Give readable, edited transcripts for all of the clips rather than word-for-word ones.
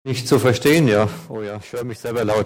Nicht zu verstehen, ja. Oh ja, ich höre mich selber laut.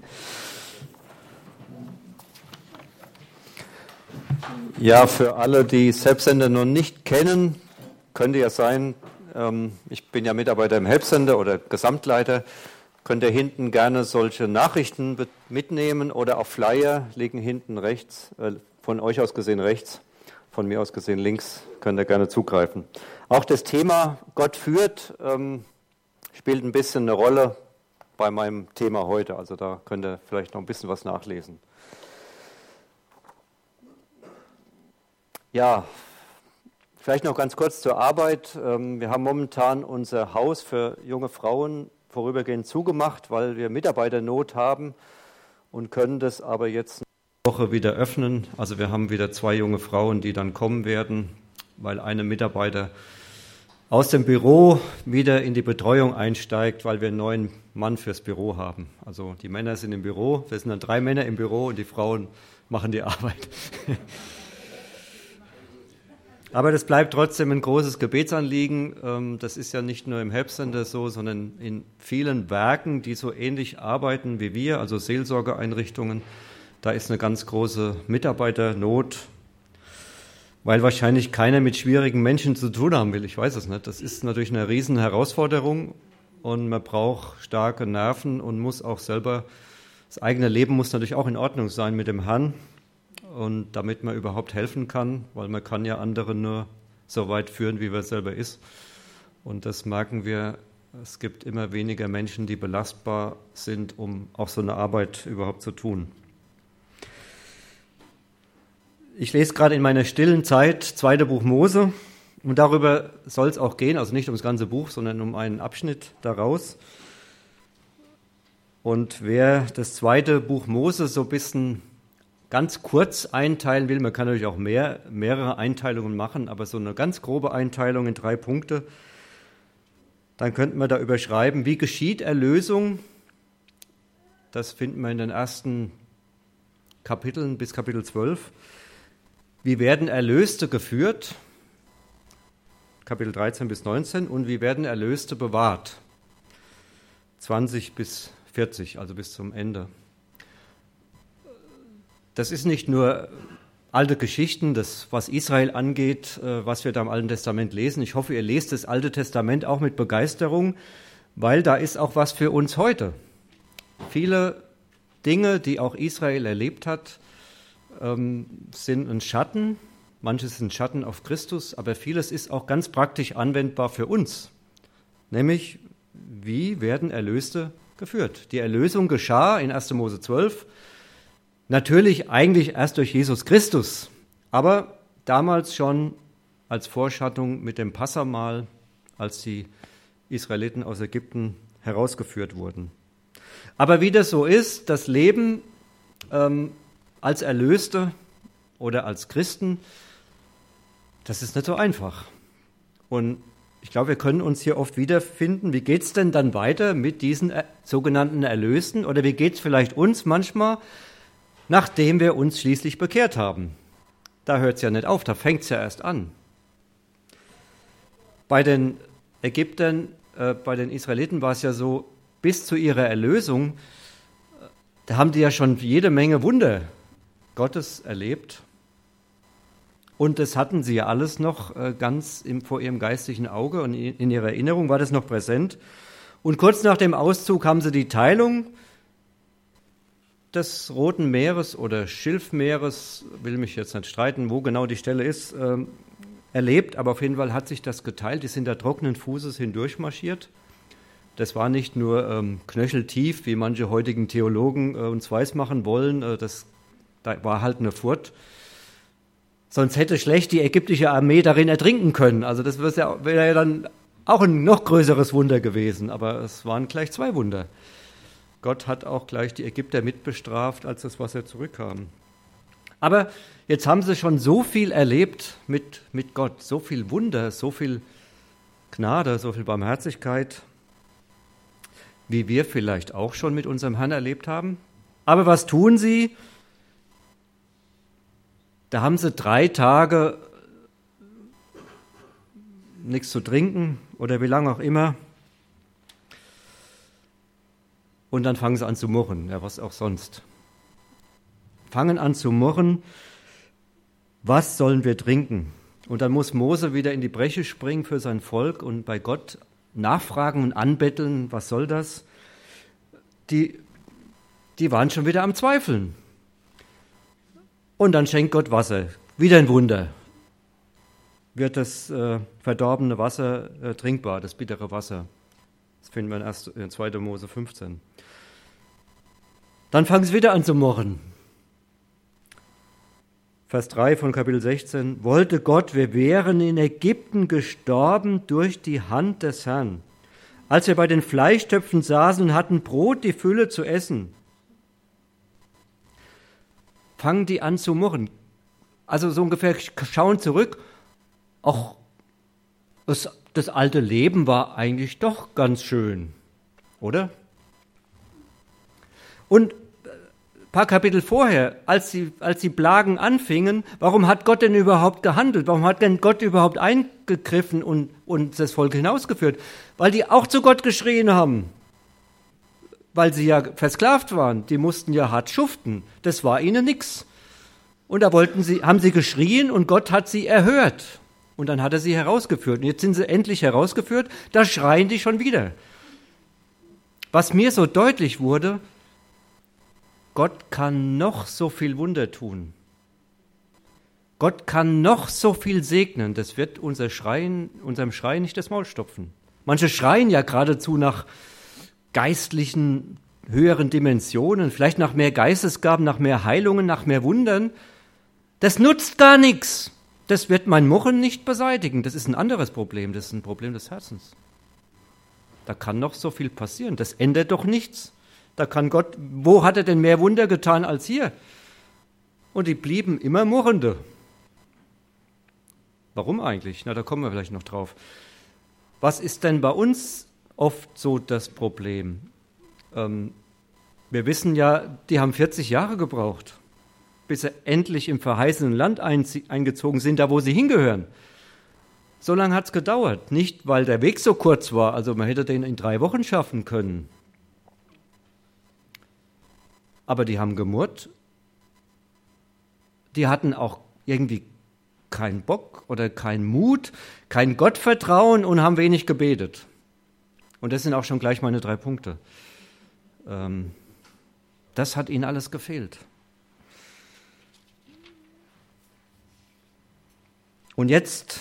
Ja, für alle, die Helpsender noch nicht kennen, könnte ja sein, ich bin ja Mitarbeiter im Helpsender oder Gesamtleiter, könnt ihr hinten gerne solche Nachrichten mitnehmen oder auch Flyer liegen hinten rechts, von euch aus gesehen rechts, von mir aus gesehen links, könnt ihr gerne zugreifen. Auch das Thema Gott führt spielt ein bisschen eine Rolle bei meinem Thema heute. Also da könnt ihr vielleicht noch ein bisschen was nachlesen. Ja, vielleicht noch ganz kurz zur Arbeit. Wir haben momentan unser Haus für junge Frauen vorübergehend zugemacht, weil wir Mitarbeiternot haben und können das aber jetzt eine Woche wieder öffnen. Also wir haben wieder 2 junge Frauen, die dann kommen werden, weil eine Mitarbeiter aus dem Büro wieder in die Betreuung einsteigt, weil wir einen neuen Mann fürs Büro haben. Also die Männer sind im Büro, wir sind dann 3 Männer im Büro und die Frauen machen die Arbeit. Aber das bleibt trotzdem ein großes Gebetsanliegen. Das ist ja nicht nur im Helpsender so, sondern in vielen Werken, die so ähnlich arbeiten wie wir, also Seelsorgeeinrichtungen. Da ist eine ganz große Mitarbeiternot, weil wahrscheinlich keiner mit schwierigen Menschen zu tun haben will. Ich weiß es nicht. Das ist natürlich eine riesen Herausforderung und man braucht starke Nerven und muss auch selber, das eigene Leben muss natürlich auch in Ordnung sein mit dem Herrn und damit man überhaupt helfen kann, weil man kann ja andere nur so weit führen, wie man selber ist. Und das merken wir, es gibt immer weniger Menschen, die belastbar sind, um auch so eine Arbeit überhaupt zu tun. Ich lese gerade in meiner stillen Zeit 2. Buch Mose und darüber soll es auch gehen, also nicht um das ganze Buch, sondern um einen Abschnitt daraus. Und wer das 2. Buch Mose so ein bisschen ganz kurz einteilen will, man kann natürlich auch mehrere Einteilungen machen, aber so eine ganz grobe Einteilung in 3 Punkte, dann könnte man da überschreiben, wie geschieht Erlösung? Das finden wir in den ersten Kapiteln bis Kapitel 12. Wie werden Erlöste geführt? Kapitel 13 bis 19. Und wie werden Erlöste bewahrt? 20 bis 40, also bis zum Ende. Das ist nicht nur alte Geschichten, das, was Israel angeht, was wir da im Alten Testament lesen. Ich hoffe, ihr lest das Alte Testament auch mit Begeisterung, weil da ist auch was für uns heute. Viele Dinge, die auch Israel erlebt hat, sind ein Schatten, manches sind Schatten auf Christus, aber vieles ist auch ganz praktisch anwendbar für uns. Nämlich, wie werden Erlöste geführt? Die Erlösung geschah in 1. Mose 12, natürlich eigentlich erst durch Jesus Christus, aber damals schon als Vorschattung mit dem Passamahl, als die Israeliten aus Ägypten herausgeführt wurden. Aber wie das so ist, das Leben als Erlöste oder als Christen, das ist nicht so einfach. Und ich glaube, wir können uns hier oft wiederfinden. Wie geht es denn dann weiter mit diesen sogenannten Erlösten? Oder wie geht es vielleicht uns manchmal, nachdem wir uns schließlich bekehrt haben? Da hört es ja nicht auf, da fängt es ja erst an. Bei den Ägyptern, bei den Israeliten war es ja so, bis zu ihrer Erlösung, da haben die ja schon jede Menge Wunder Gottes erlebt. Und das hatten sie ja alles noch ganz vor ihrem geistlichen Auge und in ihrer Erinnerung war das noch präsent. Und kurz nach dem Auszug haben sie die Teilung des Roten Meeres oder Schilfmeeres, will mich jetzt nicht streiten, wo genau die Stelle ist, erlebt. Aber auf jeden Fall hat sich das geteilt. Die sind da trockenen Fußes hindurchmarschiert. Das war nicht nur knöcheltief, wie manche heutigen Theologen uns weismachen wollen. Da war halt eine Furt. Sonst hätte schlecht die ägyptische Armee darin ertrinken können. Also das wäre ja dann auch ein noch größeres Wunder gewesen. Aber es waren gleich 2 Wunder. Gott hat auch gleich die Ägypter mitbestraft, als das Wasser zurückkam. Aber jetzt haben sie schon so viel erlebt mit Gott. So viel Wunder, so viel Gnade, so viel Barmherzigkeit, wie wir vielleicht auch schon mit unserem Herrn erlebt haben. Aber was tun sie? Da haben sie 3 Tage nichts zu trinken oder wie lange auch immer. Und dann fangen sie an zu murren, ja, was auch sonst. Fangen an zu murren, was sollen wir trinken? Und dann muss Mose wieder in die Bresche springen für sein Volk und bei Gott nachfragen und anbetteln, was soll das? Die waren schon wieder am Zweifeln. Und dann schenkt Gott Wasser, wieder ein Wunder. Wird das verdorbene Wasser trinkbar, das bittere Wasser. Das finden wir in 2. Mose 15. Dann fangen sie wieder an zu murren. Vers 3 von Kapitel 16. Wollte Gott, wir wären in Ägypten gestorben durch die Hand des Herrn, als wir bei den Fleischtöpfen saßen und hatten Brot die Fülle zu essen. Fangen die an zu murren. Also so ungefähr schauen zurück. Ach, das alte Leben war eigentlich doch ganz schön, oder? Und ein paar Kapitel vorher, als die Plagen anfingen, warum hat Gott denn überhaupt gehandelt? Warum hat denn Gott überhaupt eingegriffen und das Volk hinausgeführt? Weil die auch zu Gott geschrien haben. Weil sie ja versklavt waren. Die mussten ja hart schuften. Das war ihnen nichts. Und da haben sie geschrien und Gott hat sie erhört. Und dann hat er sie herausgeführt. Und jetzt sind sie endlich herausgeführt, da schreien die schon wieder. Was mir so deutlich wurde, Gott kann noch so viel Wunder tun. Gott kann noch so viel segnen. Das wird unserem Schreien nicht das Maul stopfen. Manche schreien ja geradezu nach geistlichen, höheren Dimensionen, vielleicht nach mehr Geistesgaben, nach mehr Heilungen, nach mehr Wundern. Das nutzt gar nichts. Das wird mein Murren nicht beseitigen. Das ist ein anderes Problem. Das ist ein Problem des Herzens. Da kann noch so viel passieren. Das ändert doch nichts. Da kann Gott, wo hat er denn mehr Wunder getan als hier? Und die blieben immer Murrende. Warum eigentlich? Na, da kommen wir vielleicht noch drauf. Was ist denn bei uns oft so das Problem? Wir wissen ja, die haben 40 Jahre gebraucht, bis sie endlich im verheißenen Land eingezogen sind, da wo sie hingehören. So lange hat es gedauert. Nicht, weil der Weg so kurz war, also man hätte den in 3 Wochen schaffen können. Aber die haben gemurrt. Die hatten auch irgendwie keinen Bock oder keinen Mut, kein Gottvertrauen und haben wenig gebetet. Und das sind auch schon gleich meine 3 Punkte. Das hat ihnen alles gefehlt. Und jetzt,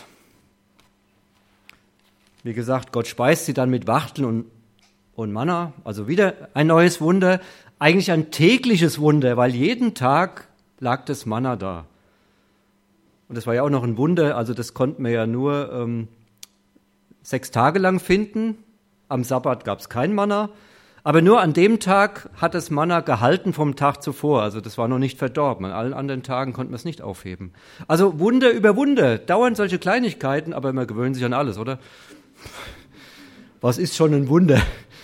wie gesagt, Gott speist sie dann mit Wachteln und Manna, also wieder ein neues Wunder, eigentlich ein tägliches Wunder, weil jeden Tag lag das Manna da. Und das war ja auch noch ein Wunder, also das konnten wir ja nur 6 Tage lang finden. Am Sabbat gab es kein Manna, aber nur an dem Tag hat das Manna gehalten vom Tag zuvor, also das war noch nicht verdorben. An allen anderen Tagen konnten wir es nicht aufheben. Also Wunder über Wunder, dauernd solche Kleinigkeiten, aber man gewöhnt sich an alles, oder? Was ist schon ein Wunder?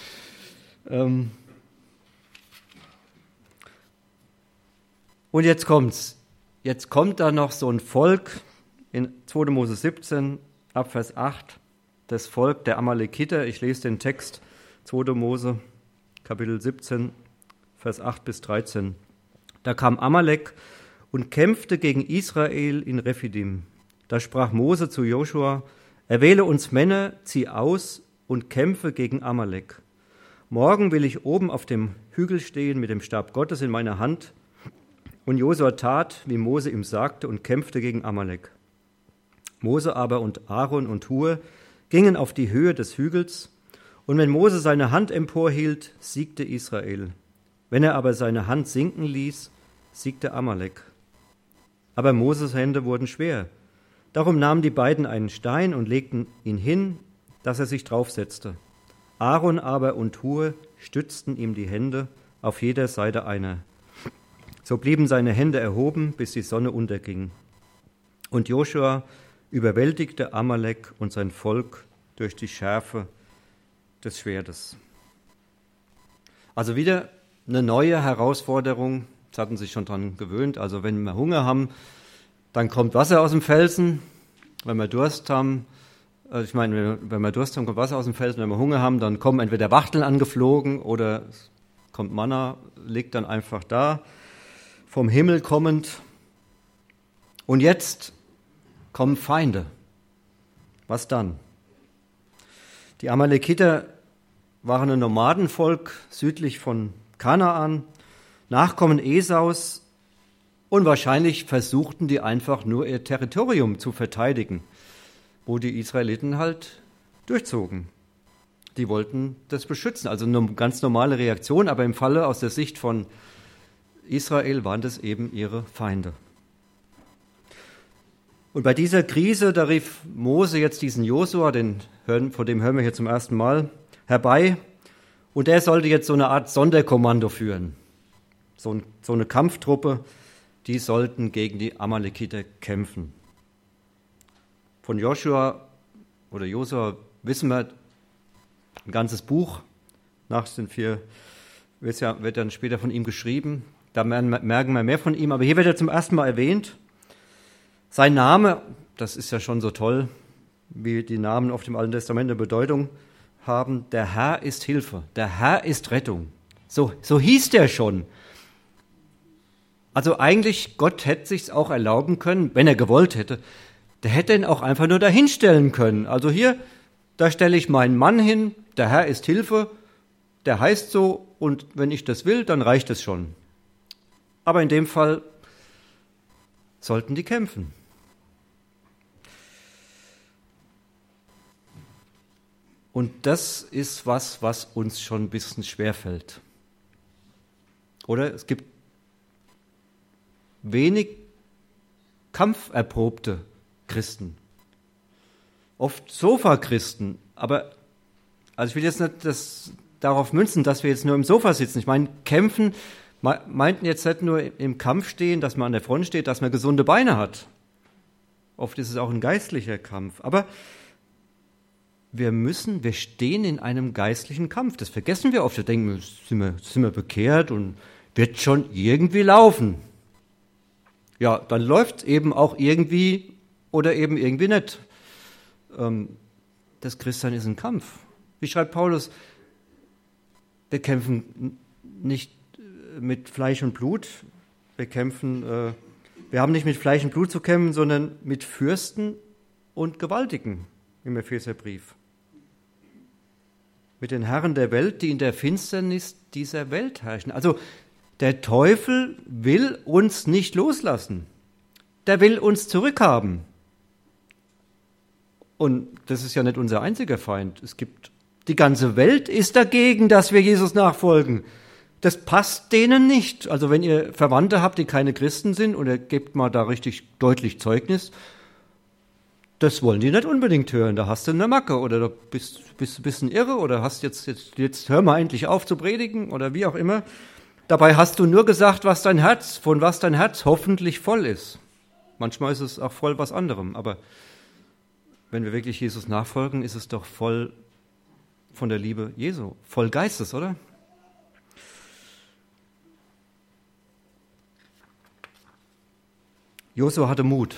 Und jetzt kommt's. Jetzt kommt da noch so ein Volk in 2. Mose 17, ab Vers 8, das Volk der Amalekiter. Ich lese den Text, 2. Mose, Kapitel 17, Vers 8 bis 13. Da kam Amalek und kämpfte gegen Israel in Rephidim. Da sprach Mose zu Joshua: Erwähle uns Männer, zieh aus und kämpfe gegen Amalek. Morgen will ich oben auf dem Hügel stehen mit dem Stab Gottes in meiner Hand. Und Josua tat, wie Mose ihm sagte, und kämpfte gegen Amalek. Mose aber und Aaron und Hur gingen auf die Höhe des Hügels, und wenn Mose seine Hand emporhielt, siegte Israel. Wenn er aber seine Hand sinken ließ, siegte Amalek. Aber Moses Hände wurden schwer. Darum nahmen die beiden einen Stein und legten ihn hin, dass er sich draufsetzte. Aaron aber und Hur stützten ihm die Hände, auf jeder Seite einer. So blieben seine Hände erhoben, bis die Sonne unterging. Und Joshua überwältigte Amalek und sein Volk durch die Schärfe des Schwertes. Also wieder eine neue Herausforderung. Das hatten sie sich schon daran gewöhnt. Also wenn wir Hunger haben, dann kommt Wasser aus dem Felsen. Wenn wir Durst haben, wenn wir Durst haben, kommt Wasser aus dem Felsen. Wenn wir Hunger haben, dann kommen entweder Wachteln angeflogen oder kommt Manna, liegt dann einfach da, vom Himmel kommend. Und jetzt kommen Feinde. Was dann? Die Amalekiter waren ein Nomadenvolk südlich von Kanaan, Nachkommen Esaus, und wahrscheinlich versuchten die einfach nur ihr Territorium zu verteidigen, wo die Israeliten halt durchzogen. Die wollten das beschützen, also eine ganz normale Reaktion, aber im Falle aus der Sicht von Israel waren das eben ihre Feinde. Und bei dieser Krise, da rief Mose jetzt diesen Josua, von dem hören wir hier zum ersten Mal, herbei, und der sollte jetzt so eine Art Sonderkommando führen. So eine Kampftruppe, die sollten gegen die Amalekiter kämpfen. Von Josua wissen wir ein ganzes Buch, nach den 4 wird dann später von ihm geschrieben, da merken wir mehr von ihm, aber hier wird er zum ersten Mal erwähnt. Sein Name, das ist ja schon so toll, wie die Namen auf dem Alten Testament eine Bedeutung haben. Der Herr ist Hilfe, der Herr ist Rettung. So hieß der schon. Also eigentlich, Gott hätte sich's auch erlauben können, wenn er gewollt hätte. Der hätte ihn auch einfach nur dahinstellen können. Also hier, da stelle ich meinen Mann hin, der Herr ist Hilfe, der heißt so, und wenn ich das will, dann reicht es schon. Aber in dem Fall sollten die kämpfen. Und das ist was uns schon ein bisschen schwerfällt. Oder es gibt wenig kampferprobte Christen. Oft Sofa-Christen. Aber ich will jetzt nicht darauf münzen, dass wir jetzt nur im Sofa sitzen. Ich meine, kämpfen meinten jetzt nicht nur im Kampf stehen, dass man an der Front steht, dass man gesunde Beine hat. Oft ist es auch ein geistlicher Kampf. Aber wir stehen in einem geistlichen Kampf. Das vergessen wir oft. Wir denken, sind wir bekehrt und wird schon irgendwie laufen. Ja, dann läuft es eben auch irgendwie oder eben irgendwie nicht. Das Christsein ist ein Kampf. Wie schreibt Paulus? Wir kämpfen nicht mit Fleisch und Blut. Wir haben nicht mit Fleisch und Blut zu kämpfen, sondern mit Fürsten und Gewaltigen im Epheserbrief. Mit den Herren der Welt, die in der Finsternis dieser Welt herrschen. Also der Teufel will uns nicht loslassen. Der will uns zurückhaben. Und das ist ja nicht unser einziger Feind. Die ganze Welt ist dagegen, dass wir Jesus nachfolgen. Das passt denen nicht. Also wenn ihr Verwandte habt, die keine Christen sind, und ihr gebt mal da richtig deutlich Zeugnis, das wollen die nicht unbedingt hören. Da hast du eine Macke oder da bist du ein bisschen irre oder hast jetzt hör mal endlich auf zu predigen oder wie auch immer. Dabei hast du nur gesagt, von was dein Herz hoffentlich voll ist. Manchmal ist es auch voll was anderem, aber wenn wir wirklich Jesus nachfolgen, ist es doch voll von der Liebe Jesu, voll Geistes, oder? Josua hatte Mut.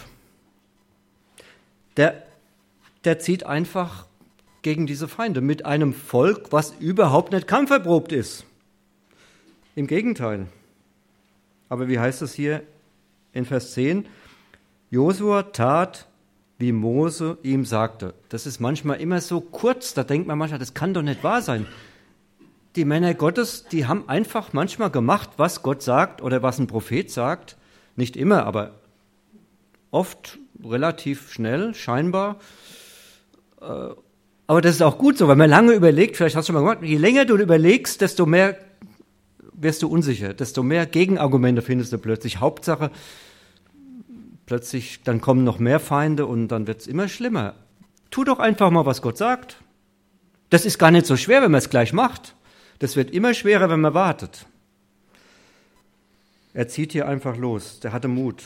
Der zieht einfach gegen diese Feinde mit einem Volk, was überhaupt nicht kampferprobt ist. Im Gegenteil. Aber wie heißt es hier in Vers 10? Josua tat, wie Mose ihm sagte. Das ist manchmal immer so kurz, da denkt man manchmal, das kann doch nicht wahr sein. Die Männer Gottes, die haben einfach manchmal gemacht, was Gott sagt oder was ein Prophet sagt. Nicht immer, aber oft relativ schnell, scheinbar. Aber das ist auch gut so, weil man lange überlegt, vielleicht hast du schon mal gemacht, je länger du überlegst, desto mehr wirst du unsicher, desto mehr Gegenargumente findest du plötzlich. Hauptsache, plötzlich, dann kommen noch mehr Feinde und dann wird es immer schlimmer. Tu doch einfach mal, was Gott sagt. Das ist gar nicht so schwer, wenn man es gleich macht. Das wird immer schwerer, wenn man wartet. Er zieht hier einfach los, der hatte Mut.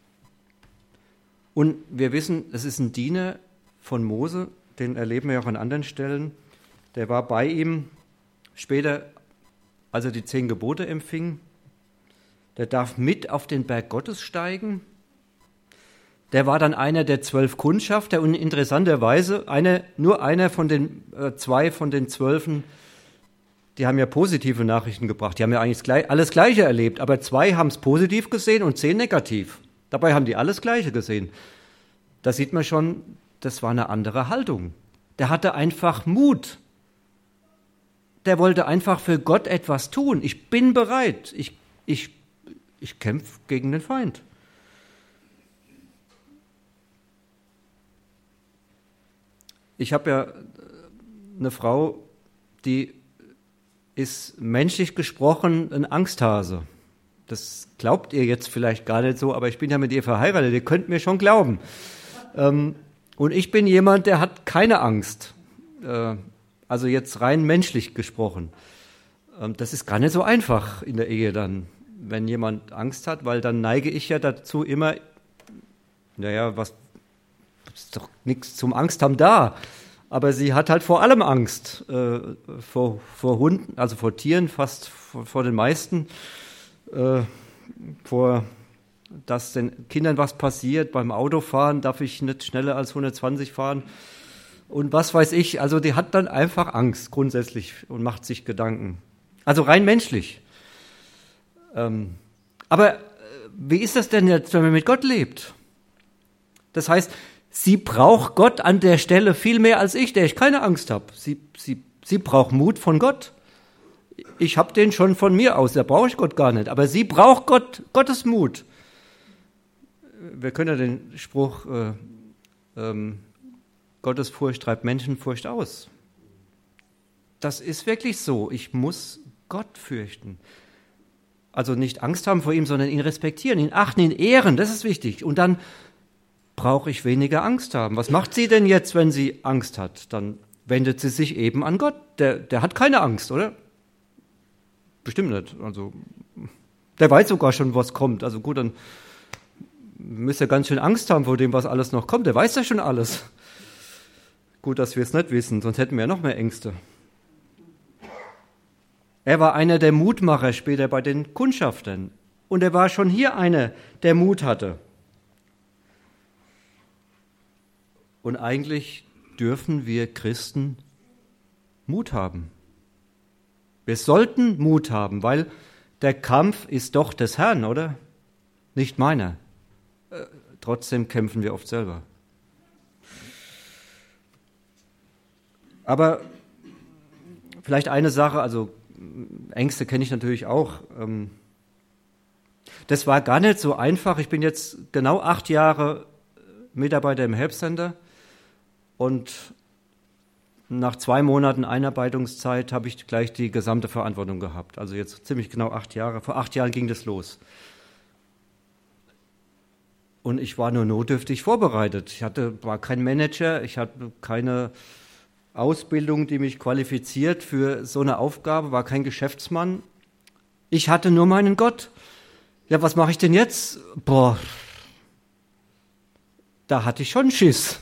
Und wir wissen, es ist ein Diener von Mose, den erleben wir auch an anderen Stellen. Der war bei ihm später, als er die 10 Gebote empfing. Der darf mit auf den Berg Gottes steigen. Der war dann einer der 12 Kundschafter und interessanterweise nur einer von den 2 von den 12 die haben ja positive Nachrichten gebracht. Die haben ja eigentlich alles Gleiche erlebt, aber 2 haben es positiv gesehen und 10 negativ. Dabei haben die alles Gleiche gesehen. Da sieht man schon, das war eine andere Haltung. Der hatte einfach Mut. Der wollte einfach für Gott etwas tun. Ich bin bereit. Ich kämpfe gegen den Feind. Ich habe ja eine Frau, die ist menschlich gesprochen ein Angsthase. Das glaubt ihr jetzt vielleicht gar nicht so, aber ich bin ja mit ihr verheiratet. Ihr könnt mir schon glauben. Und ich bin jemand, der hat keine Angst. Also jetzt rein menschlich gesprochen. Das ist gar nicht so einfach in der Ehe dann, wenn jemand Angst hat, weil dann neige ich ja dazu immer, was ist doch nichts zum Angst haben da. Aber sie hat halt vor allem Angst, vor Hunden, also vor Tieren, fast vor den meisten, dass den Kindern was passiert. Beim Autofahren darf ich nicht schneller als 120 fahren. Und was weiß ich, also die hat dann einfach Angst grundsätzlich und macht sich Gedanken. Also rein menschlich. Aber wie ist das denn jetzt, wenn man mit Gott lebt? Das heißt, sie braucht Gott an der Stelle viel mehr als ich, der ich keine Angst habe. Sie braucht Mut von Gott. Ich habe den schon von mir aus, da brauche ich Gott gar nicht. Aber sie braucht Gottes Mut. Wir können ja den Spruch, Gottesfurcht treibt Menschenfurcht aus. Das ist wirklich so. Ich muss Gott fürchten. Also nicht Angst haben vor ihm, sondern ihn respektieren, ihn achten, ihn ehren. Das ist wichtig. Und dann brauche ich weniger Angst haben. Was macht sie denn jetzt, wenn sie Angst hat? Dann wendet sie sich eben an Gott. Der hat keine Angst, oder? Bestimmt nicht. Also, der weiß sogar schon, was kommt. Also gut, dann müsst ihr ganz schön Angst haben vor dem, was alles noch kommt. Der weiß ja schon alles. Gut, dass wir es nicht wissen, sonst hätten wir ja noch mehr Ängste. Er war einer der Mutmacher später bei den Kundschaftern. Und er war schon hier einer, der Mut hatte. Und eigentlich dürfen wir Christen Mut haben. Wir sollten Mut haben, weil der Kampf ist doch des Herrn, oder? Nicht meiner. Trotzdem kämpfen wir oft selber. Aber vielleicht eine Sache, also Ängste kenne ich natürlich auch. Das war gar nicht so einfach. Ich bin jetzt genau 8 Jahre Mitarbeiter im Help Center und nach 2 Monaten Einarbeitungszeit habe ich gleich die gesamte Verantwortung gehabt. Also jetzt ziemlich genau 8 Jahre. Vor 8 Jahren ging das los. Und ich war nur notdürftig vorbereitet. Ich war kein Manager, ich hatte keine Ausbildung, die mich qualifiziert für so eine Aufgabe, war kein Geschäftsmann. Ich hatte nur meinen Gott. Ja, was mache ich denn jetzt? Da hatte ich schon Schiss.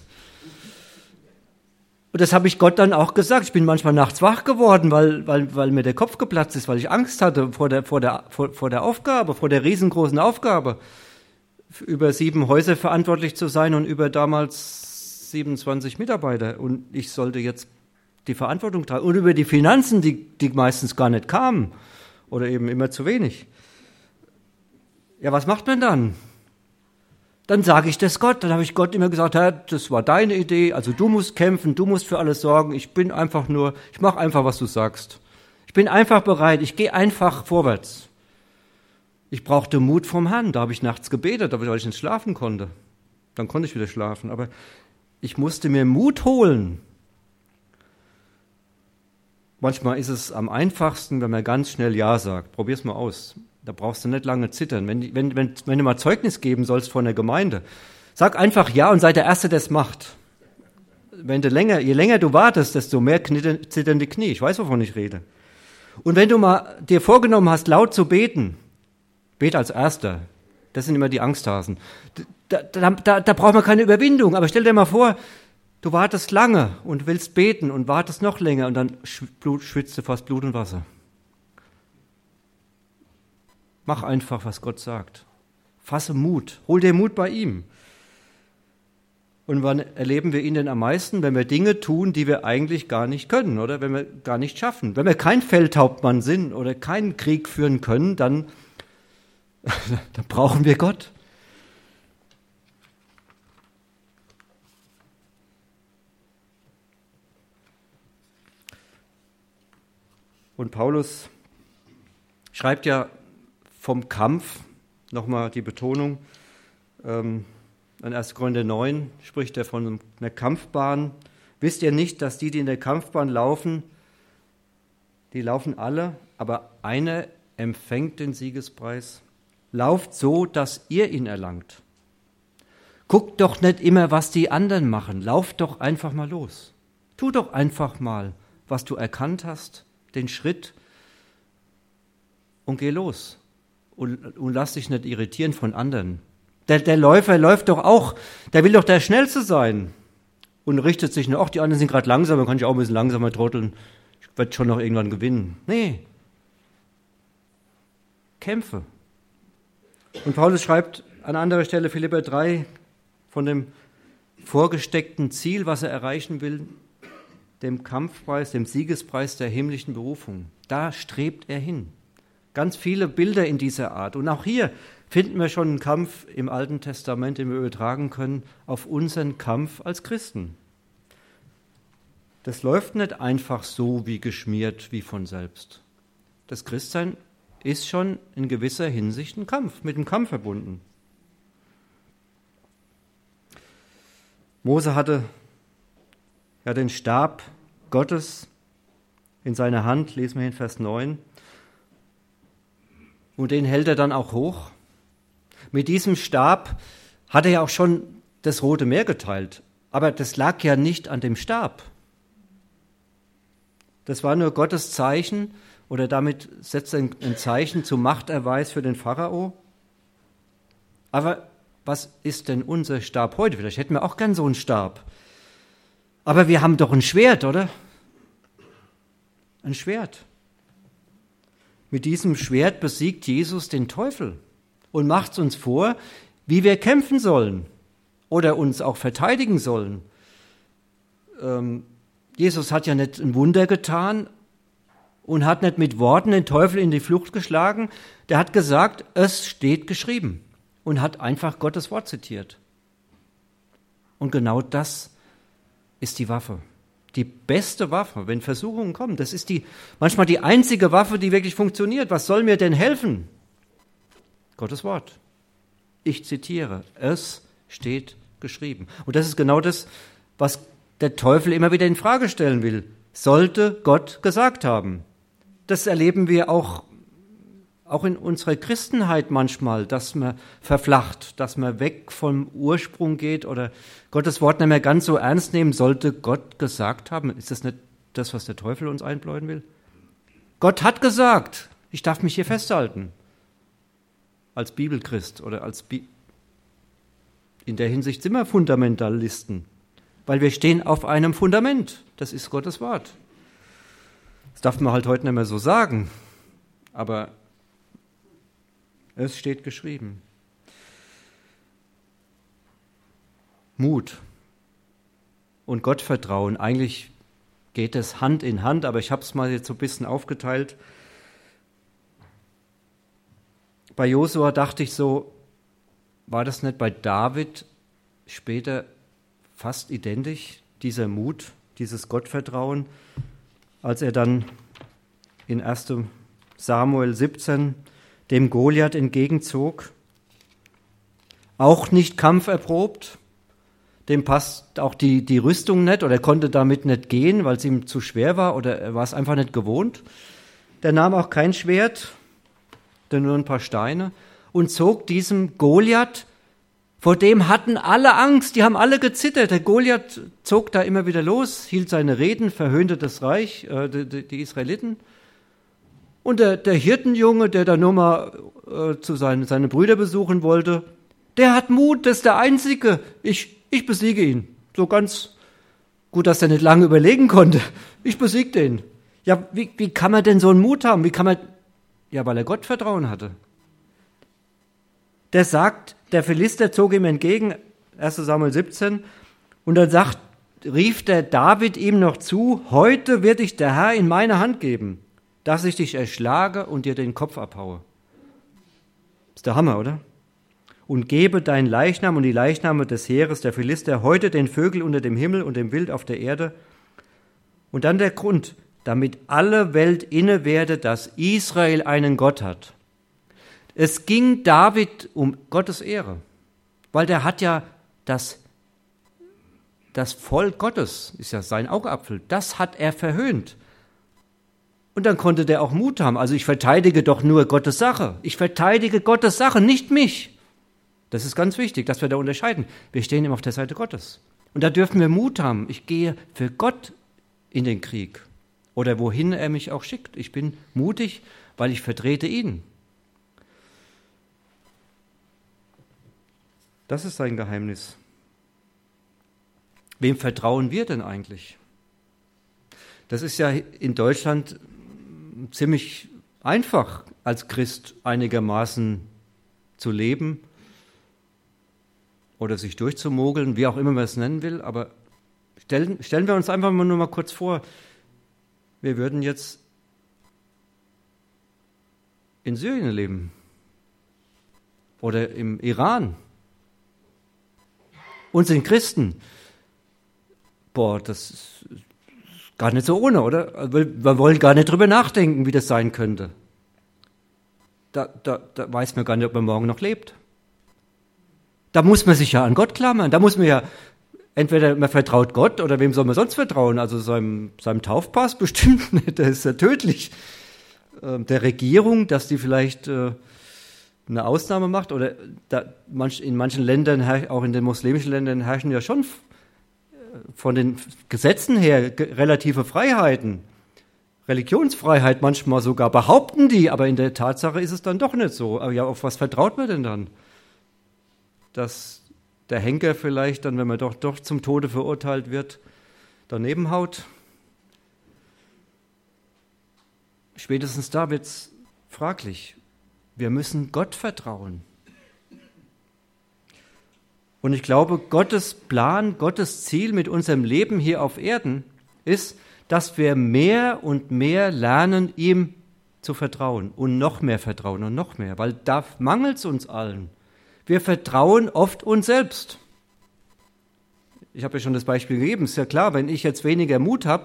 Und das habe ich Gott dann auch gesagt. Ich bin manchmal nachts wach geworden, weil mir der Kopf geplatzt ist, weil ich Angst hatte vor der Aufgabe, vor der riesengroßen Aufgabe, über 7 Häuser verantwortlich zu sein und über damals 27 Mitarbeiter. Und ich sollte jetzt die Verantwortung tragen. Und über die Finanzen, die meistens gar nicht kamen oder eben immer zu wenig. Ja, was macht man dann? Dann sage ich das Gott. Dann habe ich Gott immer gesagt, Herr, das war deine Idee, also du musst kämpfen, du musst für alles sorgen. Ich mache einfach, was du sagst. Ich bin einfach bereit, ich gehe einfach vorwärts. Ich brauchte Mut vom Herrn, da habe ich nachts gebetet, weil ich nicht schlafen konnte. Dann konnte ich wieder schlafen, aber ich musste mir Mut holen. Manchmal ist es am einfachsten, wenn man ganz schnell Ja sagt. Probier's mal aus. Da brauchst du nicht lange zittern. Wenn du mal Zeugnis geben sollst von der Gemeinde, sag einfach Ja und sei der Erste, der es macht. Je länger du wartest, desto mehr zittern die Knie. Ich weiß, wovon ich rede. Und wenn du mal dir vorgenommen hast, laut zu beten, bete als Erster. Das sind immer die Angsthasen. Da braucht man keine Überwindung. Aber stell dir mal vor, du wartest lange und willst beten und wartest noch länger und dann schwitzt du fast Blut und Wasser. Mach einfach, was Gott sagt. Fasse Mut. Hol dir Mut bei ihm. Und wann erleben wir ihn denn am meisten? Wenn wir Dinge tun, die wir eigentlich gar nicht können oder wenn wir gar nicht schaffen. Wenn wir kein Feldhauptmann sind oder keinen Krieg führen können, dann brauchen wir Gott. Und Paulus schreibt ja vom Kampf, nochmal die Betonung, in 1. Korinther 9 spricht er von einer Kampfbahn. Wisst ihr nicht, dass die in der Kampfbahn laufen, die laufen alle, aber einer empfängt den Siegespreis? Lauft so, dass ihr ihn erlangt. Guckt doch nicht immer, was die anderen machen. Lauft doch einfach mal los. Tu doch einfach mal, was du erkannt hast, den Schritt und geh los. Und lass dich nicht irritieren von anderen. Der Läufer läuft doch auch, der will doch der Schnellste sein und richtet sich nur, ach, die anderen sind gerade langsam, dann kann ich auch ein bisschen langsamer trotteln, ich werde schon noch irgendwann gewinnen. Nee, kämpfe. Und Paulus schreibt an anderer Stelle, Philipper 3, von dem vorgesteckten Ziel, was er erreichen will, dem Kampfpreis, dem Siegespreis der himmlischen Berufung. Da strebt er hin. Ganz viele Bilder in dieser Art. Und auch hier finden wir schon einen Kampf im Alten Testament, den wir übertragen können auf unseren Kampf als Christen. Das läuft nicht einfach so wie geschmiert, wie von selbst. Das Christsein ist schon in gewisser Hinsicht ein Kampf, mit dem Kampf verbunden. Mose hatte ja den Stab Gottes in seiner Hand, lesen wir in Vers 9. Und den hält er dann auch hoch. Mit diesem Stab hat er ja auch schon das Rote Meer geteilt. Aber das lag ja nicht an dem Stab. Das war nur Gottes Zeichen oder damit setzt er ein Zeichen zum Machterweis für den Pharao. Aber was ist denn unser Stab heute? Vielleicht hätten wir auch gern so einen Stab. Aber wir haben doch ein Schwert, oder? Ein Schwert. Mit diesem Schwert besiegt Jesus den Teufel und macht uns vor, wie wir kämpfen sollen oder uns auch verteidigen sollen. Jesus hat ja nicht ein Wunder getan und hat nicht mit Worten den Teufel in die Flucht geschlagen. Der hat gesagt, es steht geschrieben und hat einfach Gottes Wort zitiert. Und genau das ist die Waffe. Die beste Waffe, wenn Versuchungen kommen. Das ist manchmal die einzige Waffe, die wirklich funktioniert. Was soll mir denn helfen? Gottes Wort. Ich zitiere, es steht geschrieben. Und das ist genau das, was der Teufel immer wieder in Frage stellen will. Sollte Gott gesagt haben. Das erleben wir auch in unserer Christenheit manchmal, dass man verflacht, dass man weg vom Ursprung geht oder Gottes Wort nicht mehr ganz so ernst nehmen, sollte Gott gesagt haben. Ist das nicht das, was der Teufel uns einbläuen will? Gott hat gesagt, ich darf mich hier festhalten. Als Bibelchrist oder in der Hinsicht sind wir Fundamentalisten, weil wir stehen auf einem Fundament. Das ist Gottes Wort. Das darf man halt heute nicht mehr so sagen, aber es steht geschrieben. Mut und Gottvertrauen, eigentlich geht es Hand in Hand, aber ich habe es mal jetzt so ein bisschen aufgeteilt. Bei Josua dachte ich so, war das nicht bei David später fast identisch, dieser Mut, dieses Gottvertrauen, als er dann in 1. Samuel 17 dem Goliath entgegenzog, auch nicht kampferprobt, dem passt auch die Rüstung nicht oder er konnte damit nicht gehen, weil es ihm zu schwer war oder er war es einfach nicht gewohnt. Der nahm auch kein Schwert, denn nur ein paar Steine und zog diesem Goliath, vor dem hatten alle Angst, die haben alle gezittert. Der Goliath zog da immer wieder los, hielt seine Reden, verhöhnte das Reich, die Israeliten. Und der Hirtenjunge, der da nur mal seine Brüder besuchen wollte, der hat Mut, das ist der Einzige. Ich besiege ihn. So ganz gut, dass er nicht lange überlegen konnte. Ich besiege den. Ja, wie kann man denn so einen Mut haben? Ja, weil er Gottvertrauen hatte. Der sagt, der Philister zog ihm entgegen, 1. Samuel 17, Und dann rief der David ihm noch zu, heute wird dich der Herr in meine Hand geben, dass ich dich erschlage und dir den Kopf abhaue. Ist der Hammer, oder? Und gebe deinen Leichnam und die Leichname des Heeres der Philister heute den Vögeln unter dem Himmel und dem Wild auf der Erde. Und dann der Grund, damit alle Welt inne werde, dass Israel einen Gott hat. Es ging David um Gottes Ehre, weil der hat ja das Volk Gottes, ist ja sein Augapfel, das hat er verhöhnt. Und dann konnte der auch Mut haben. Also ich verteidige doch nur Gottes Sache. Ich verteidige Gottes Sache, nicht mich. Das ist ganz wichtig, dass wir da unterscheiden. Wir stehen immer auf der Seite Gottes. Und da dürfen wir Mut haben. Ich gehe für Gott in den Krieg. Oder wohin er mich auch schickt. Ich bin mutig, weil ich vertrete ihn. Das ist sein Geheimnis. Wem vertrauen wir denn eigentlich? Das ist ja in Deutschland ziemlich einfach, als Christ einigermaßen zu leben oder sich durchzumogeln, wie auch immer man es nennen will. Aber stellen wir uns einfach nur mal kurz vor, wir würden jetzt in Syrien leben oder im Iran und sind Christen. Boah, das ist gar nicht so ohne, oder? Wir wollen gar nicht drüber nachdenken, wie das sein könnte. Da weiß man gar nicht, ob man morgen noch lebt. Da muss man sich ja an Gott klammern. Da muss man ja, entweder man vertraut Gott oder wem soll man sonst vertrauen? Also seinem Taufpass bestimmt nicht, der ist ja tödlich. Der Regierung, dass die vielleicht eine Ausnahme macht, oder in manchen Ländern, auch in den muslimischen Ländern, herrschen ja schon von den Gesetzen her relative Freiheiten, Religionsfreiheit manchmal sogar, behaupten die, aber in der Tatsache ist es dann doch nicht so. Aber ja, auf was vertraut man denn dann? Dass der Henker vielleicht dann, wenn man doch zum Tode verurteilt wird, daneben haut? Spätestens da wird es fraglich. Wir müssen Gott vertrauen. Und ich glaube, Gottes Plan, Gottes Ziel mit unserem Leben hier auf Erden ist, dass wir mehr und mehr lernen, ihm zu vertrauen und noch mehr vertrauen und noch mehr, weil da mangelt es uns allen. Wir vertrauen oft uns selbst. Ich habe ja schon das Beispiel gegeben, ist ja klar, wenn ich jetzt weniger Mut habe,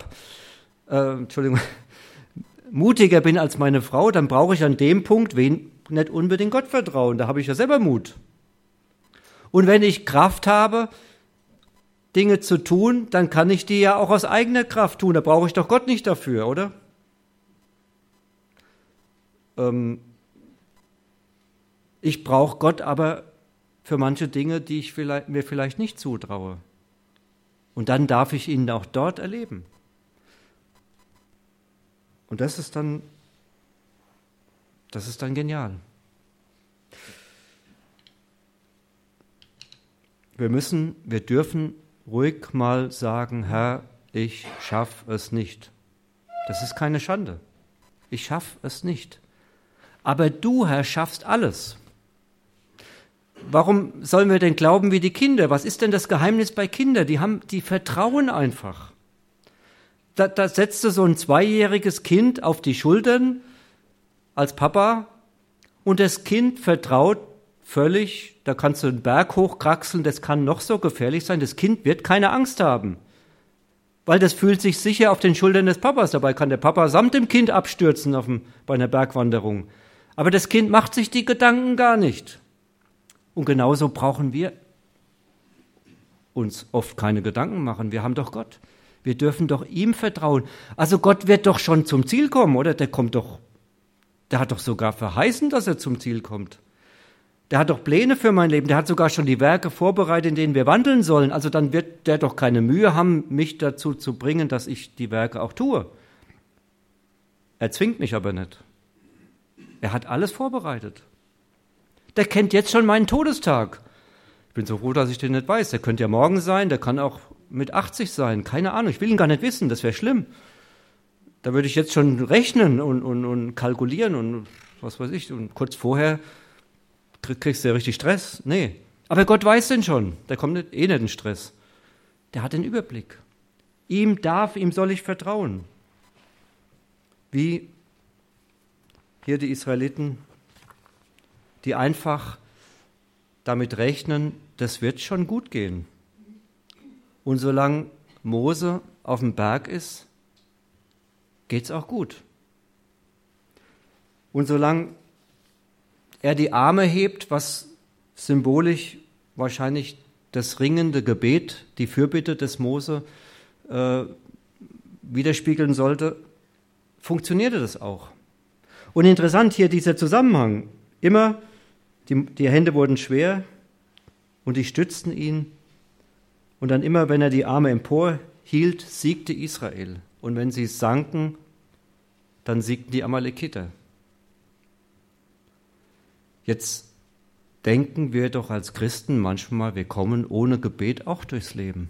mutiger bin als meine Frau, dann brauche ich an dem Punkt nicht unbedingt Gott vertrauen, da habe ich ja selber Mut. Und wenn ich Kraft habe, Dinge zu tun, dann kann ich die ja auch aus eigener Kraft tun. Da brauche ich doch Gott nicht dafür, oder? Ich brauche Gott aber für manche Dinge, die ich mir vielleicht nicht zutraue. Und dann darf ich ihn auch dort erleben. Und das ist dann genial. Wir dürfen ruhig mal sagen, Herr, ich schaffe es nicht. Das ist keine Schande. Ich schaffe es nicht. Aber du, Herr, schaffst alles. Warum sollen wir denn glauben wie die Kinder? Was ist denn das Geheimnis bei Kindern? Die vertrauen einfach. Da setzt du so ein 2-jähriges Kind auf die Schultern als Papa und das Kind vertraut völlig, da kannst du einen Berg hochkraxeln, das kann noch so gefährlich sein, das Kind wird keine Angst haben, weil das fühlt sich sicher auf den Schultern des Papas, dabei kann der Papa samt dem Kind abstürzen bei einer Bergwanderung. Aber das Kind macht sich die Gedanken gar nicht. Und genauso brauchen wir uns oft keine Gedanken machen, wir haben doch Gott. Wir dürfen doch ihm vertrauen. Also Gott wird doch schon zum Ziel kommen, oder? Der hat doch sogar verheißen, dass er zum Ziel kommt. Der hat doch Pläne für mein Leben. Der hat sogar schon die Werke vorbereitet, in denen wir wandeln sollen. Also dann wird der doch keine Mühe haben, mich dazu zu bringen, dass ich die Werke auch tue. Er zwingt mich aber nicht. Er hat alles vorbereitet. Der kennt jetzt schon meinen Todestag. Ich bin so froh, dass ich den nicht weiß. Der könnte ja morgen sein, der kann auch mit 80 sein. Keine Ahnung, ich will ihn gar nicht wissen, das wäre schlimm. Da würde ich jetzt schon rechnen und kalkulieren und was weiß ich. Und kurz vorher kriegst du ja richtig Stress. Nee, aber Gott weiß den schon. Der kommt nicht in Stress. Der hat den Überblick. Ihm soll ich vertrauen. Wie hier die Israeliten, die einfach damit rechnen, das wird schon gut gehen. Und solange Mose auf dem Berg ist, geht es auch gut. Und solange er die Arme hebt, was symbolisch wahrscheinlich das ringende Gebet, die Fürbitte des Mose widerspiegeln sollte, funktionierte das auch. Und interessant hier dieser Zusammenhang. Immer, die Hände wurden schwer und die stützten ihn. Und dann immer, wenn er die Arme emporhielt, siegte Israel. Und wenn sie sanken, dann siegten die Amalekiter. Jetzt denken wir doch als Christen manchmal, wir kommen ohne Gebet auch durchs Leben.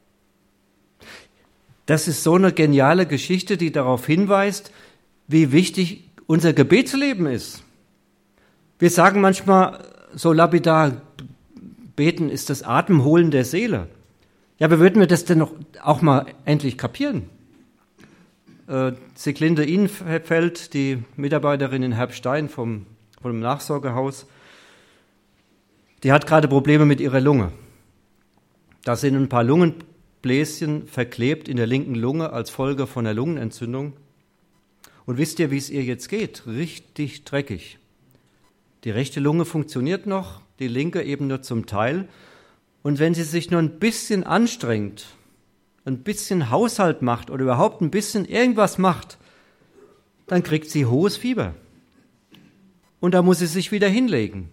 Das ist so eine geniale Geschichte, die darauf hinweist, wie wichtig unser Gebetsleben ist. Wir sagen manchmal so lapidar, beten ist das Atemholen der Seele. Ja, aber würden wir das denn noch auch mal endlich kapieren? Sieglinde Innenfeld, die Mitarbeiterin in Herbstein vom Nachsorgehaus, die hat gerade Probleme mit ihrer Lunge. Da sind ein paar Lungenbläschen verklebt in der linken Lunge als Folge von der Lungenentzündung. Und wisst ihr, wie es ihr jetzt geht? Richtig dreckig. Die rechte Lunge funktioniert noch, die linke eben nur zum Teil. Und wenn sie sich nur ein bisschen anstrengt, ein bisschen Haushalt macht oder überhaupt ein bisschen irgendwas macht, dann kriegt sie hohes Fieber. Und da muss sie sich wieder hinlegen.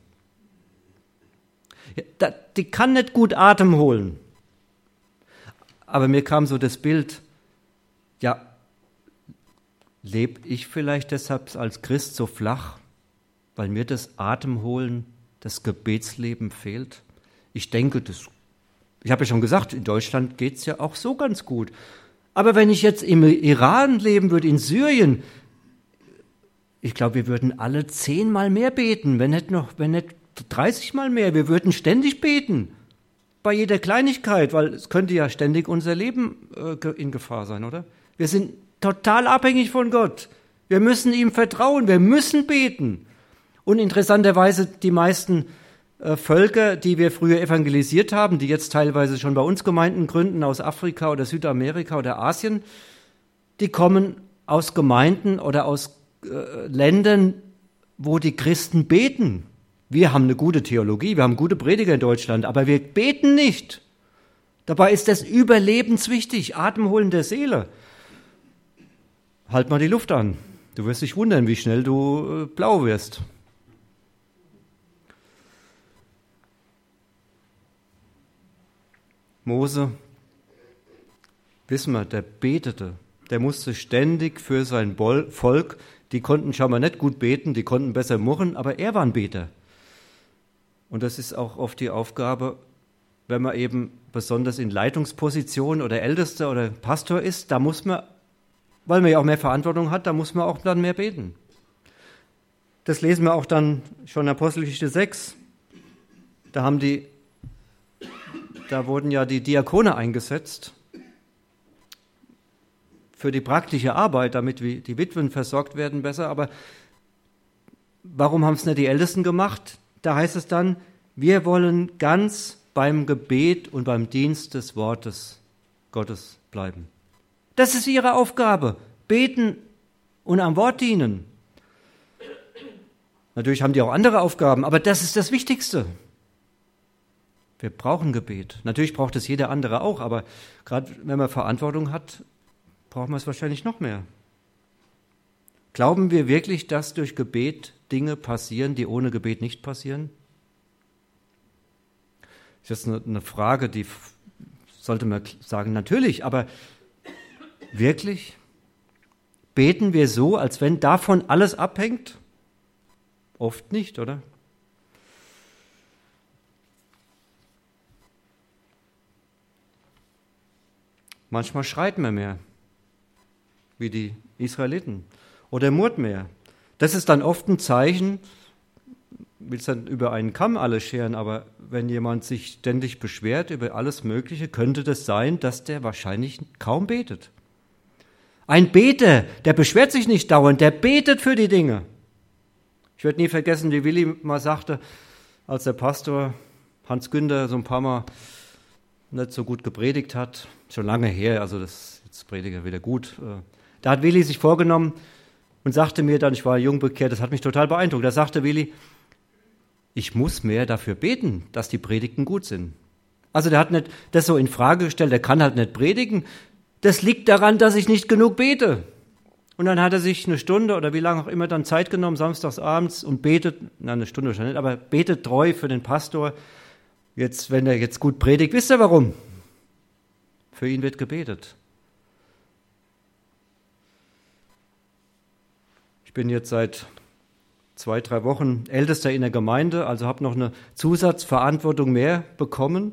Die kann nicht gut Atem holen. Aber mir kam so das Bild, ja, lebe ich vielleicht deshalb als Christ so flach, weil mir das Atemholen, das Gebetsleben fehlt? Ich denke, ich habe ja schon gesagt, in Deutschland geht es ja auch so ganz gut. Aber wenn ich jetzt im Iran leben würde, in Syrien, ich glaube, wir würden alle 10-mal mehr beten, wenn nicht 30-mal mehr. Wir würden ständig beten, bei jeder Kleinigkeit, weil es könnte ja ständig unser Leben in Gefahr sein, oder? Wir sind total abhängig von Gott. Wir müssen ihm vertrauen, wir müssen beten. Und interessanterweise die meisten Völker, die wir früher evangelisiert haben, die jetzt teilweise schon bei uns Gemeinden gründen, aus Afrika oder Südamerika oder Asien, die kommen aus Gemeinden oder aus Ländern, wo die Christen beten. Wir haben eine gute Theologie, wir haben gute Prediger in Deutschland, aber wir beten nicht. Dabei ist das überlebenswichtig, Atemholen der Seele. Halt mal die Luft an. Du wirst dich wundern, wie schnell du blau wirst. Mose, wissen wir, der betete. Der musste ständig für sein Volk, die konnten scheinbar nicht gut beten, die konnten besser murren, aber er war ein Beter. Und das ist auch oft die Aufgabe, wenn man eben besonders in Leitungsposition oder Ältester oder Pastor ist, da muss man, weil man ja auch mehr Verantwortung hat, da muss man auch dann mehr beten. Das lesen wir auch dann schon in Apostelgeschichte 6. Da wurden ja die Diakone eingesetzt für die praktische Arbeit, damit die Witwen versorgt werden besser. Aber warum haben es nicht die Ältesten gemacht? Da heißt es dann, wir wollen ganz beim Gebet und beim Dienst des Wortes Gottes bleiben. Das ist ihre Aufgabe, beten und am Wort dienen. Natürlich haben die auch andere Aufgaben, aber das ist das Wichtigste. Wir brauchen Gebet. Natürlich braucht es jeder andere auch, aber gerade wenn man Verantwortung hat, brauchen wir es wahrscheinlich noch mehr. Glauben wir wirklich, dass durch Gebet Dinge passieren, die ohne Gebet nicht passieren? Das ist eine Frage, die sollte man sagen, natürlich, aber wirklich? Beten wir so, als wenn davon alles abhängt? Oft nicht, oder? Manchmal schreit man mehr, wie die Israeliten, oder murrt mehr. Das ist dann oft ein Zeichen, will es dann über einen Kamm alles scheren, aber wenn jemand sich ständig beschwert über alles Mögliche, könnte das sein, dass der wahrscheinlich kaum betet. Ein Beter, der beschwert sich nicht dauernd, der betet für die Dinge. Ich werde nie vergessen, wie Willi mal sagte, als der Pastor Hans Günther so ein paar Mal nicht so gut gepredigt hat, schon lange her, also das jetzt predigt er wieder gut. Da hat Willi sich vorgenommen und sagte mir dann, ich war jung bekehrt, das hat mich total beeindruckt, da sagte Willi, ich muss mehr dafür beten, dass die Predigten gut sind. Also der hat nicht das so in Frage gestellt, der kann halt nicht predigen, das liegt daran, dass ich nicht genug bete. Und dann hat er sich eine Stunde oder wie lange auch immer dann Zeit genommen, samstags abends und betet, eine Stunde wahrscheinlich nicht, aber betet treu für den Pastor. Jetzt, wenn er jetzt gut predigt, wisst ihr warum? Für ihn wird gebetet. Ich bin jetzt seit 2-3 Wochen Ältester in der Gemeinde, also habe noch eine Zusatzverantwortung mehr bekommen.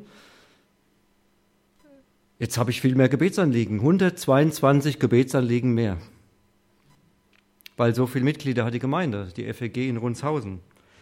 Jetzt habe ich viel mehr Gebetsanliegen, 122 Gebetsanliegen mehr. Weil so viele Mitglieder hat die Gemeinde, die FEG in Rundshausen.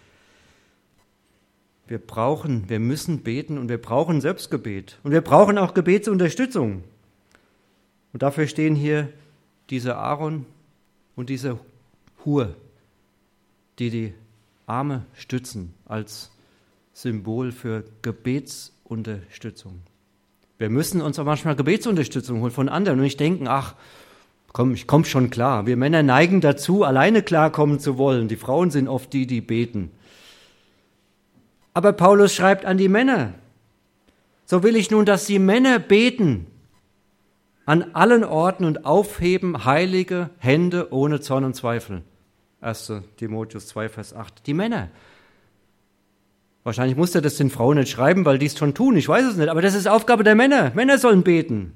Wir müssen beten und wir brauchen Selbstgebet. Und wir brauchen auch Gebetsunterstützung. Und dafür stehen hier dieser Aaron und diese Hur, die die Arme stützen als Symbol für Gebetsunterstützung. Wir müssen uns auch manchmal Gebetsunterstützung holen von anderen und nicht denken, ach, komm, ich komme schon klar. Wir Männer neigen dazu, alleine klarkommen zu wollen. Die Frauen sind oft die, die beten. Aber Paulus schreibt an die Männer, so will ich nun, dass die Männer beten, an allen Orten und aufheben heilige Hände ohne Zorn und Zweifel. 1. Timotheus 2, Vers 8. Die Männer. Wahrscheinlich muss er das den Frauen nicht schreiben, weil die es schon tun, ich weiß es nicht, aber das ist Aufgabe der Männer. Männer sollen beten.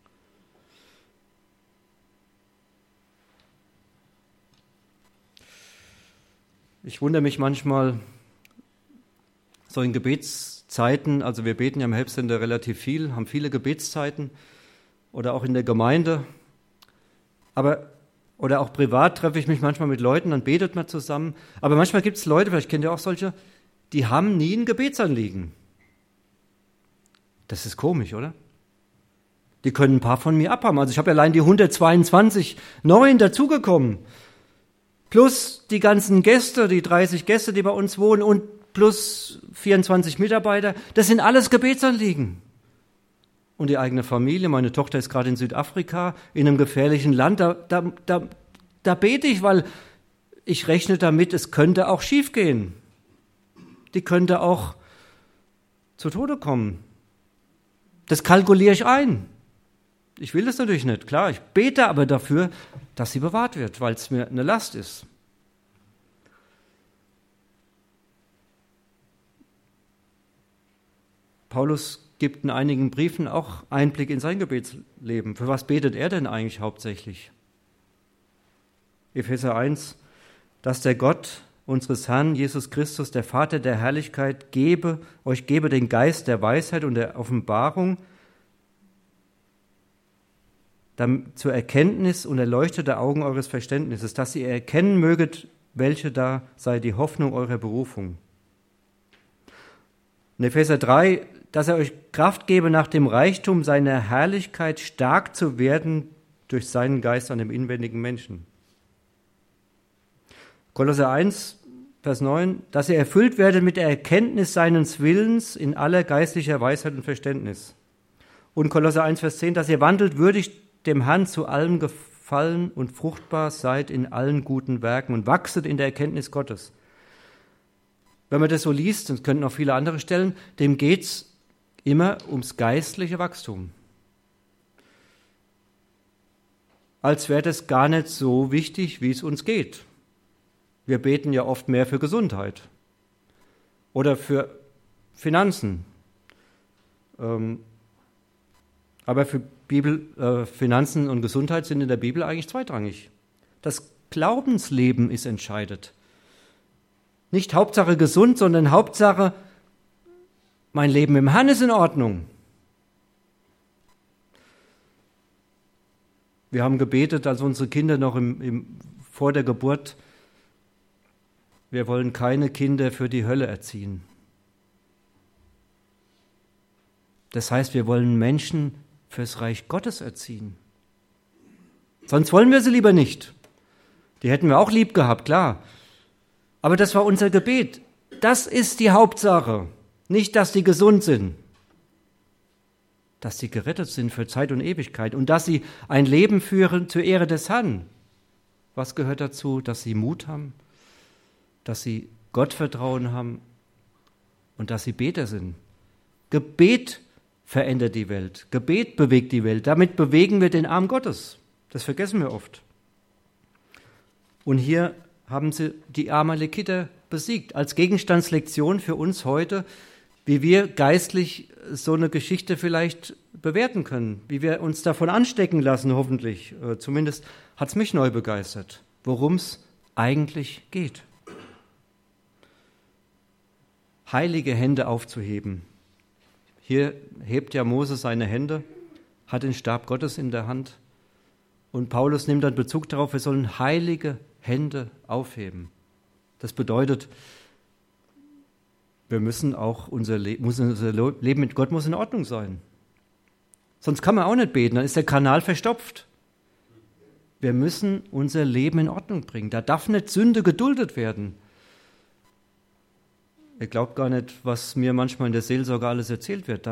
Ich wundere mich manchmal, so in Gebetszeiten, also wir beten ja im Helpscenter relativ viel, haben viele Gebetszeiten oder auch in der Gemeinde, oder auch privat treffe ich mich manchmal mit Leuten, dann betet man zusammen, aber manchmal gibt es Leute, vielleicht kennt ihr auch solche, die haben nie ein Gebetsanliegen. Das ist komisch, oder? Die können ein paar von mir abhaben, also ich habe allein die 122 neuen dazugekommen, plus die ganzen Gäste, die 30 Gäste, die bei uns wohnen und plus 24 Mitarbeiter, das sind alles Gebetsanliegen. Und die eigene Familie, meine Tochter ist gerade in Südafrika, in einem gefährlichen Land, da bete ich, weil ich rechne damit, es könnte auch schief gehen. Die könnte auch zu Tode kommen. Das kalkuliere ich ein. Ich will das natürlich nicht, klar, ich bete aber dafür, dass sie bewahrt wird, weil es mir eine Last ist. Paulus gibt in einigen Briefen auch Einblick in sein Gebetsleben. Für was betet er denn eigentlich hauptsächlich? Epheser 1, dass der Gott unseres Herrn Jesus Christus, der Vater der Herrlichkeit, euch gebe den Geist der Weisheit und der Offenbarung, zur Erkenntnis und erleuchtete Augen eures Verständnisses, dass ihr erkennen möget, welche da sei die Hoffnung eurer Berufung. In Epheser 3, dass er euch Kraft gebe, nach dem Reichtum seiner Herrlichkeit stark zu werden durch seinen Geist an dem inwendigen Menschen. Kolosser 1, Vers 9, dass ihr erfüllt werdet mit der Erkenntnis seines Willens in aller geistlicher Weisheit und Verständnis. Und Kolosser 1, Vers 10, dass ihr wandelt würdig dem Herrn zu allem gefallen und fruchtbar seid in allen guten Werken und wachset in der Erkenntnis Gottes. Wenn man das so liest, und es könnten auch viele andere Stellen, dem geht es immer ums geistliche Wachstum. Als wäre das gar nicht so wichtig, wie es uns geht. Wir beten ja oft mehr für Gesundheit oder für Finanzen. Aber für Finanzen und Gesundheit sind in der Bibel eigentlich zweitrangig. Das Glaubensleben ist entscheidend. Nicht Hauptsache gesund, sondern Hauptsache, mein Leben im Herrn ist in Ordnung. Wir haben gebetet, als unsere Kinder noch vor der Geburt wir wollen keine Kinder für die Hölle erziehen. Das heißt, wir wollen Menschen fürs Reich Gottes erziehen. Sonst wollen wir sie lieber nicht. Die hätten wir auch lieb gehabt, klar. Aber das war unser Gebet. Das ist die Hauptsache. Nicht, dass die gesund sind. Dass sie gerettet sind für Zeit und Ewigkeit und dass sie ein Leben führen zur Ehre des Herrn. Was gehört dazu? Dass sie Mut haben, dass sie Gottvertrauen haben und dass sie Beter sind. Gebet verändert die Welt. Gebet bewegt die Welt. Damit bewegen wir den Arm Gottes. Das vergessen wir oft. Und hier haben sie die Amalekiter besiegt. Als Gegenstandslektion für uns heute, wie wir geistlich so eine Geschichte vielleicht bewerten können, wie wir uns davon anstecken lassen, hoffentlich. Zumindest hat es mich neu begeistert, worum es eigentlich geht. Heilige Hände aufzuheben. Hier hebt ja Mose seine Hände, hat den Stab Gottes in der Hand und Paulus nimmt dann Bezug darauf, wir sollen heilige Hände aufheben. Das bedeutet, wir müssen auch unser Leben mit Gott muss in Ordnung sein. Sonst kann man auch nicht beten, dann ist der Kanal verstopft. Wir müssen unser Leben in Ordnung bringen. Da darf nicht Sünde geduldet werden. Ihr glaubt gar nicht, was mir manchmal in der Seelsorge alles erzählt wird.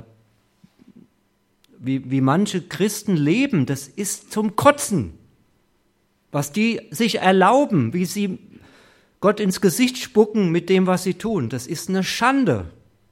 Wie manche Christen leben, das ist zum Kotzen. Was die sich erlauben, wie sie Gott ins Gesicht spucken mit dem, was sie tun, das ist eine Schande.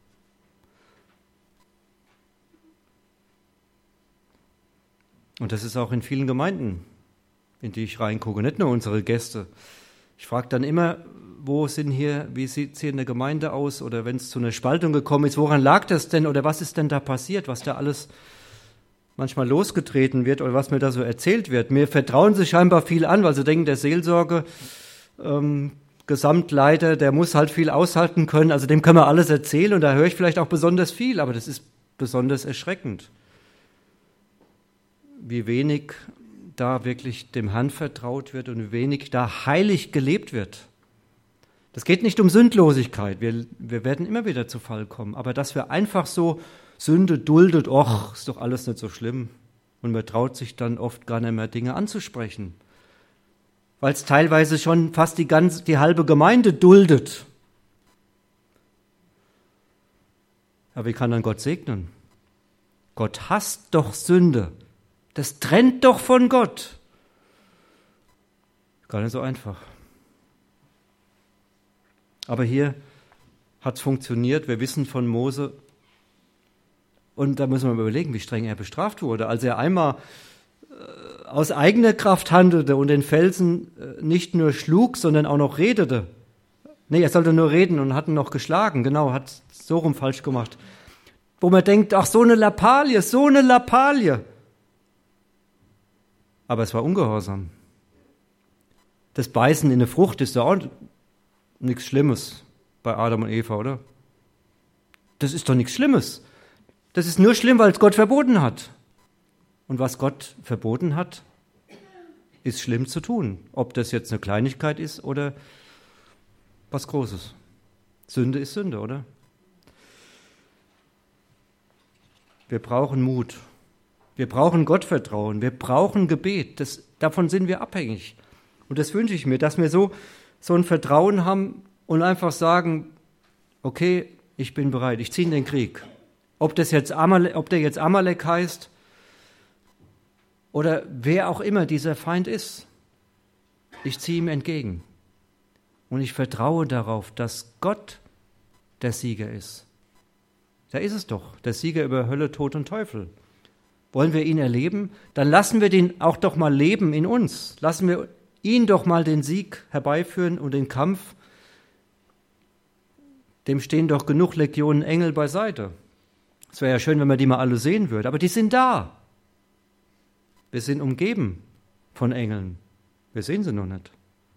Und das ist auch in vielen Gemeinden, in die ich reingucke, nicht nur unsere Gäste. Ich frage dann immer, wie sieht es hier in der Gemeinde aus? Oder wenn es zu einer Spaltung gekommen ist, woran lag das denn? Oder was ist denn da passiert? Was da alles manchmal losgetreten wird oder was mir da so erzählt wird. Mir vertrauen sie scheinbar viel an, weil sie denken, der Seelsorge Gesamtleiter, der muss halt viel aushalten können. Also dem können wir alles erzählen und da höre ich vielleicht auch besonders viel. Aber das ist besonders erschreckend, wie wenig da wirklich dem Herrn vertraut wird und wie wenig da heilig gelebt wird. Das geht nicht um Sündlosigkeit, wir werden immer wieder zu Fall kommen, aber dass wir einfach so Sünde duldet, ist doch alles nicht so schlimm. Und man traut sich dann oft gar nicht mehr Dinge anzusprechen, weil es teilweise schon fast die halbe Gemeinde duldet. Aber wie kann dann Gott segnen? Gott hasst doch Sünde. Das trennt doch von Gott. Gar nicht so einfach. Aber hier hat es funktioniert. Wir wissen von Mose. Und da müssen wir mal überlegen, wie streng er bestraft wurde. Als er einmal aus eigener Kraft handelte und den Felsen nicht nur schlug, sondern auch noch redete. Nee, er sollte nur reden und hat ihn noch geschlagen. Genau, hat so rum falsch gemacht. Wo man denkt, ach, so eine Lappalie. Aber es war Ungehorsam. Das Beißen in eine Frucht ist ja auch nichts Schlimmes bei Adam und Eva, oder? Das ist doch nichts Schlimmes. Das ist nur schlimm, weil es Gott verboten hat. Und was Gott verboten hat, ist schlimm zu tun. Ob das jetzt eine Kleinigkeit ist oder was Großes. Sünde ist Sünde, oder? Wir brauchen Mut. Wir brauchen Gottvertrauen. Wir brauchen Gebet. Davon sind wir abhängig. Und das wünsche ich mir, dass wir so ein Vertrauen haben und einfach sagen, okay, ich bin bereit, ich ziehe in den Krieg. Ob der jetzt Amalek heißt oder wer auch immer dieser Feind ist, ich ziehe ihm entgegen. Und ich vertraue darauf, dass Gott der Sieger ist. Da ist es doch, der Sieger über Hölle, Tod und Teufel. Wollen wir ihn erleben? Dann lassen wir den auch doch mal leben in uns. Lassen wir ihn doch mal den Sieg herbeiführen und den Kampf. Dem stehen doch genug Legionen Engel beiseite. Es wäre ja schön, wenn man die mal alle sehen würde, aber die sind da. Wir sind umgeben von Engeln. Wir sehen sie noch nicht.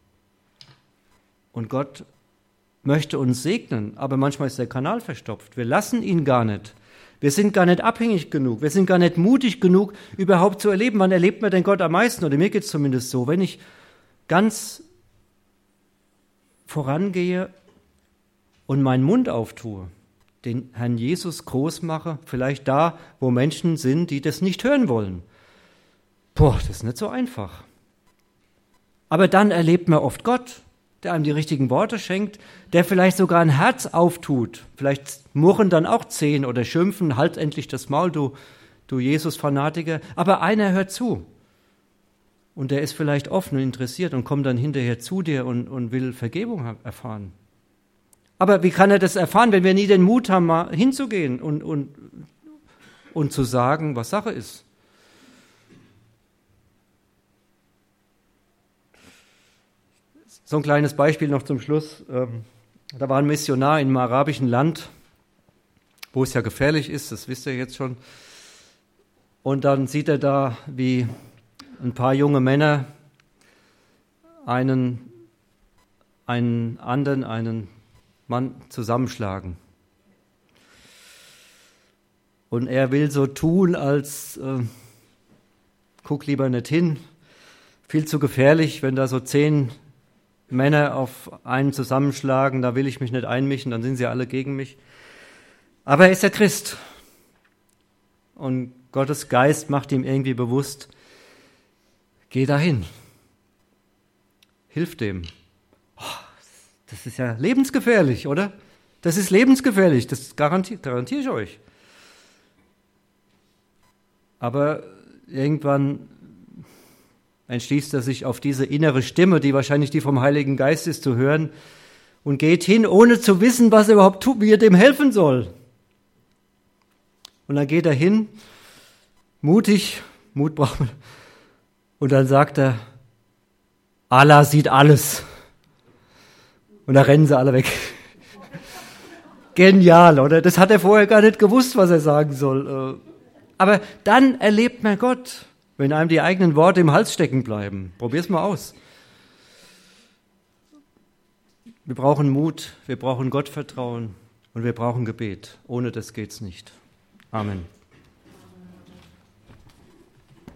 Und Gott möchte uns segnen, aber manchmal ist der Kanal verstopft. Wir lassen ihn gar nicht. Wir sind gar nicht abhängig genug. Wir sind gar nicht mutig genug, überhaupt zu erleben. Wann erlebt man denn Gott am meisten? Oder mir geht es zumindest so. Wenn ich ganz vorangehe und meinen Mund auftue, den Herrn Jesus groß mache, vielleicht da, wo Menschen sind, die das nicht hören wollen. Das ist nicht so einfach. Aber dann erlebt man oft Gott, der einem die richtigen Worte schenkt, der vielleicht sogar ein Herz auftut. Vielleicht murren dann auch 10 oder schimpfen, halt endlich das Maul, du Jesus-Fanatiker. Aber einer hört zu. Und der ist vielleicht offen und interessiert und kommt dann hinterher zu dir und will Vergebung erfahren. Aber wie kann er das erfahren, wenn wir nie den Mut haben, mal hinzugehen und zu sagen, was Sache ist? So ein kleines Beispiel noch zum Schluss. Da war ein Missionar in einem arabischen Land, wo es ja gefährlich ist, das wisst ihr jetzt schon. Und dann sieht er da, wie ein paar junge Männer einen Mann zusammenschlagen. Und er will so tun, als guck lieber nicht hin. Viel zu gefährlich, wenn da so 10 Männer auf einen zusammenschlagen, da will ich mich nicht einmischen, dann sind sie alle gegen mich. Aber er ist ja Christ. Und Gottes Geist macht ihm irgendwie bewusst, geh dahin. Hilf dem. Das ist ja lebensgefährlich, oder? Das ist lebensgefährlich, das garantiere ich euch. Aber irgendwann entschließt er sich auf diese innere Stimme, die wahrscheinlich die vom Heiligen Geist ist, zu hören und geht hin, ohne zu wissen, was er überhaupt tut, wie er dem helfen soll. Und dann geht er hin, mutig, Mut braucht man, und dann sagt er, Allah sieht alles. Und da rennen sie alle weg. Genial, oder? Das hat er vorher gar nicht gewusst, was er sagen soll. Aber dann erlebt man Gott, wenn einem die eigenen Worte im Hals stecken bleiben. Probier's mal aus. Wir brauchen Mut, wir brauchen Gottvertrauen und wir brauchen Gebet. Ohne das geht's nicht. Amen.